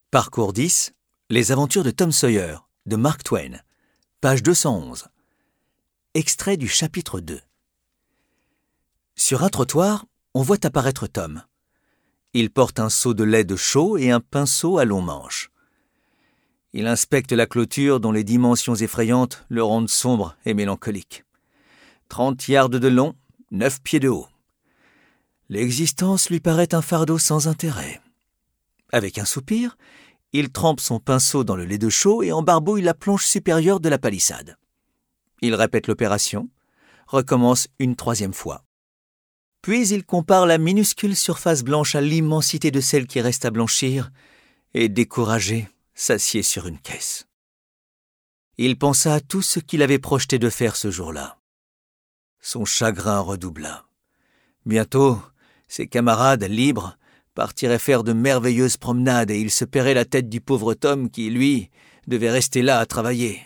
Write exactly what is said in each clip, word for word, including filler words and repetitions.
Parcours dix, Les aventures de Tom Sawyer, de Mark Twain, page deux cent onze. Extrait du chapitre deux. Sur un trottoir, on voit apparaître Tom. Il porte un seau de lait de chaux et un pinceau à long manche. Il inspecte la clôture dont les dimensions effrayantes le rendent sombre et mélancolique. Trente yards de long, neuf pieds de haut. L'existence lui paraît un fardeau sans intérêt. Avec un soupir, il trempe son pinceau dans le lait de chaux et embarbouille la planche supérieure de la palissade. Il répète l'opération, recommence une troisième fois. Puis il compare la minuscule surface blanche à l'immensité de celle qui reste à blanchir et, découragé, s'assied sur une caisse. Il pensa à tout ce qu'il avait projeté de faire ce jour-là. Son chagrin redoubla. Bientôt, ses camarades, libres, partiraient faire de merveilleuses promenades et il se paierait la tête du pauvre Tom qui, lui, devait rester là à travailler.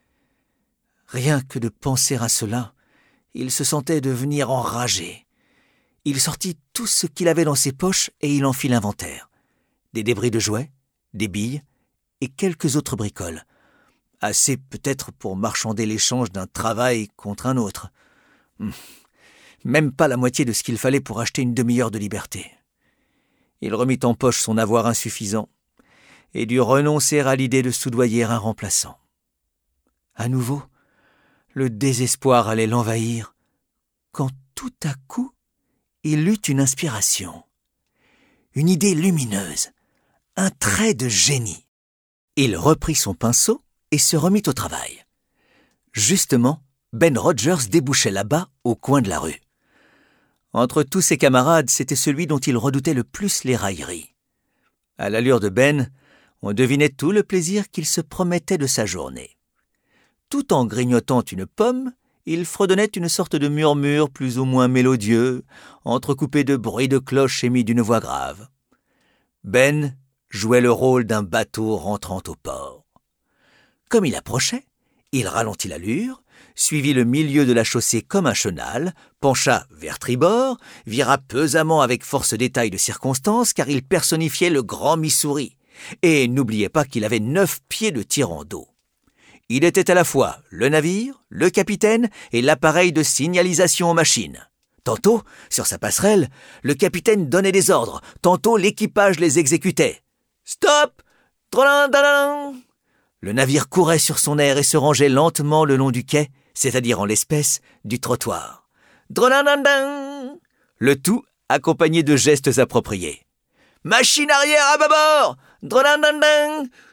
Rien que de penser à cela, il se sentait devenir enragé. Il sortit tout ce qu'il avait dans ses poches et il en fit l'inventaire. Des débris de jouets, des billes et quelques autres bricoles. Assez peut-être pour marchander l'échange d'un travail contre un autre. Même pas la moitié de ce qu'il fallait pour acheter une demi-heure de liberté. Il remit en poche son avoir insuffisant et dut renoncer à l'idée de soudoyer un remplaçant. À nouveau, le désespoir allait l'envahir, quand tout à coup, il eut une inspiration, une idée lumineuse, un trait de génie. Il reprit son pinceau et se remit au travail. Justement, Ben Rogers débouchait là-bas, au coin de la rue. Entre tous ses camarades, c'était celui dont il redoutait le plus les railleries. À l'allure de Ben, on devinait tout le plaisir qu'il se promettait de sa journée. Tout en grignotant une pomme, il fredonnait une sorte de murmure plus ou moins mélodieux, entrecoupé de bruits de cloche émis d'une voix grave. Ben jouait le rôle d'un bateau rentrant au port. Comme il approchait, il ralentit l'allure, suivit le milieu de la chaussée comme un chenal, pencha vers tribord, vira pesamment avec force détail de circonstance car il personnifiait le grand Missouri, et n'oubliez pas qu'il avait neuf pieds de tirant d'eau. Il était à la fois le navire, le capitaine et l'appareil de signalisation aux machines. Tantôt, sur sa passerelle, le capitaine donnait des ordres, tantôt l'équipage les exécutait. « Stop ! Drolin-dalin !» Le navire courait sur son air et se rangeait lentement le long du quai, c'est-à-dire en l'espèce du trottoir. Drolin-dalin ! Le tout accompagné de gestes appropriés. « Machine arrière à bâbord ! Drolin-dalin ! Chou !»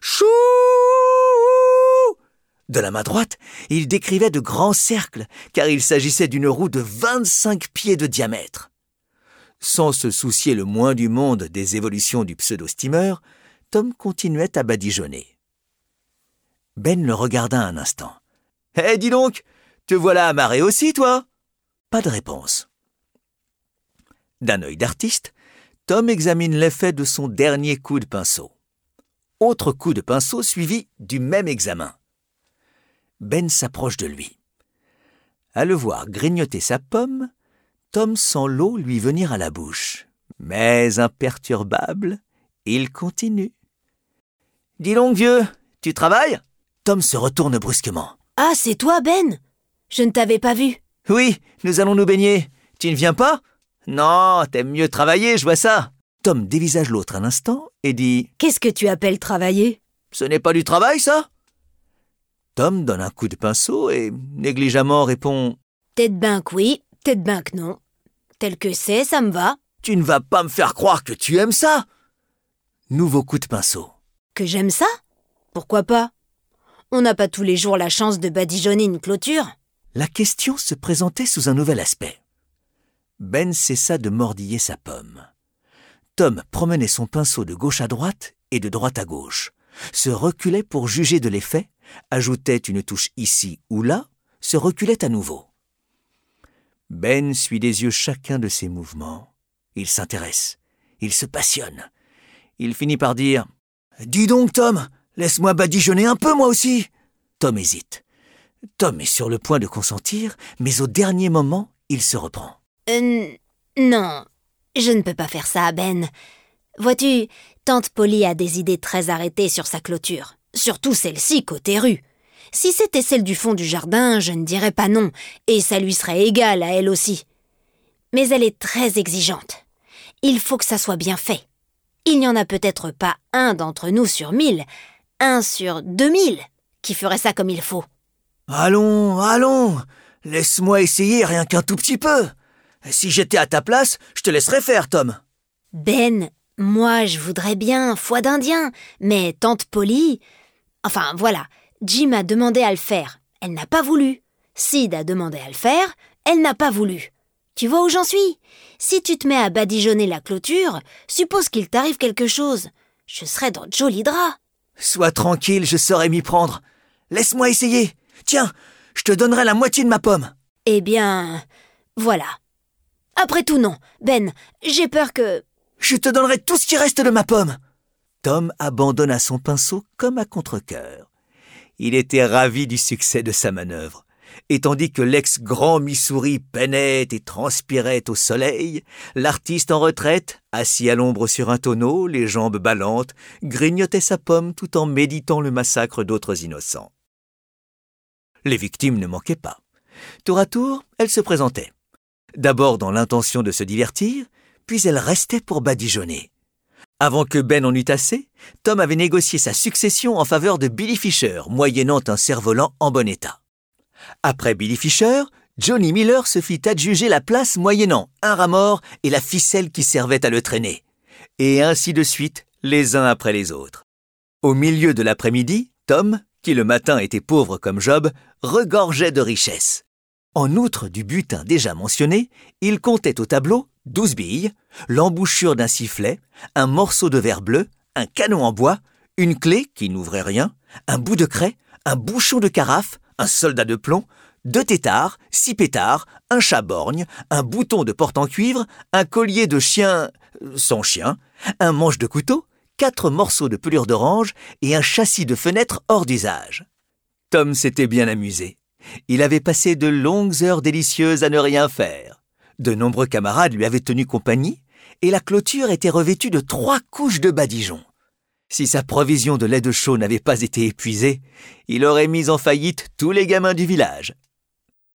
De la main droite, il décrivait de grands cercles, car il s'agissait d'une roue de vingt-cinq pieds de diamètre. Sans se soucier le moins du monde des évolutions du pseudo-steamer, Tom continuait à badigeonner. Ben le regarda un instant. « Hé, hey, dis donc, te voilà amarré aussi, toi ?» Pas de réponse. D'un œil d'artiste, Tom examine l'effet de son dernier coup de pinceau. Autre coup de pinceau suivi du même examen. Ben s'approche de lui. À le voir grignoter sa pomme, Tom sent l'eau lui venir à la bouche. Mais imperturbable, il continue. « Dis donc, vieux, tu travailles ?» Tom se retourne brusquement. « Ah, c'est toi, Ben ? Je ne t'avais pas vu. »« Oui, nous allons nous baigner. Tu ne viens pas ? Non, t'aimes mieux travailler, je vois ça. » Tom dévisage l'autre un instant et dit « Qu'est-ce que tu appelles travailler ? » ?»« Ce n'est pas du travail, ça ?» Tom donne un coup de pinceau et, négligemment, répond « Peut-être ben que oui, peut-être ben que non. Tel que c'est, ça me va. »« Tu ne vas pas me faire croire que tu aimes ça !» Nouveau coup de pinceau. « Que j'aime ça ? Pourquoi pas ? On n'a pas tous les jours la chance de badigeonner une clôture. » La question se présentait sous un nouvel aspect. Ben cessa de mordiller sa pomme. Tom promenait son pinceau de gauche à droite et de droite à gauche, se reculait pour juger de l'effet, ajoutait une touche ici ou là, se reculait à nouveau. Ben suit des yeux chacun de ses mouvements. Il s'intéresse, il se passionne. Il finit par dire « Dis donc, Tom, laisse-moi badigeonner un peu, moi aussi !» Tom hésite. Tom est sur le point de consentir, mais au dernier moment, il se reprend. Euh, non, je ne peux pas faire ça, Ben. Vois-tu, Tante Polly a des idées très arrêtées sur sa clôture. Surtout celle-ci côté rue. Si c'était celle du fond du jardin, je ne dirais pas non, et ça lui serait égal à elle aussi. Mais elle est très exigeante. Il faut que ça soit bien fait. Il n'y en a peut-être pas un d'entre nous sur mille, un sur deux mille, qui ferait ça comme il faut. Allons, allons, laisse-moi essayer rien qu'un tout petit peu. Si j'étais à ta place, je te laisserais faire, Tom. Ben, moi je voudrais bien, foi d'Indien, mais Tante Polly... Enfin, voilà, Jim a demandé à le faire, elle n'a pas voulu. Sid a demandé à le faire, elle n'a pas voulu. Tu vois où j'en suis? Si tu te mets à badigeonner la clôture, suppose qu'il t'arrive quelque chose. Je serais dans de jolis draps. Sois tranquille, je saurais m'y prendre. Laisse-moi essayer. Tiens, je te donnerai la moitié de ma pomme. Eh bien, voilà. Après tout, non. Ben, j'ai peur que... Je te donnerai tout ce qui reste de ma pomme. Tom abandonna son pinceau comme à contre-cœur. Il était ravi du succès de sa manœuvre. Et tandis que l'ex-grand Missouri peinait et transpirait au soleil, l'artiste en retraite, assis à l'ombre sur un tonneau, les jambes ballantes, grignotait sa pomme tout en méditant le massacre d'autres innocents. Les victimes ne manquaient pas. Tour à tour, elles se présentaient. D'abord dans l'intention de se divertir, puis elles restaient pour badigeonner. Avant que Ben en eût assez, Tom avait négocié sa succession en faveur de Billy Fisher, moyennant un cerf-volant en bon état. Après Billy Fisher, Johnny Miller se fit adjuger la place moyennant un rat mort et la ficelle qui servait à le traîner. Et ainsi de suite, les uns après les autres. Au milieu de l'après-midi, Tom, qui le matin était pauvre comme Job, regorgeait de richesses. En outre du butin déjà mentionné, il comptait au tableau douze billes, l'embouchure d'un sifflet, un morceau de verre bleu, un canon en bois, une clé qui n'ouvrait rien, un bout de craie, un bouchon de carafe, un soldat de plomb, deux têtards, six pétards, un chat-borgne, un bouton de porte en cuivre, un collier de chien sans chien, un manche de couteau, quatre morceaux de pelure d'orange et un châssis de fenêtre hors d'usage. Tom s'était bien amusé. Il avait passé de longues heures délicieuses à ne rien faire. De nombreux camarades lui avaient tenu compagnie et la clôture était revêtue de trois couches de badigeon. Si sa provision de lait de chaux n'avait pas été épuisée, il aurait mis en faillite tous les gamins du village.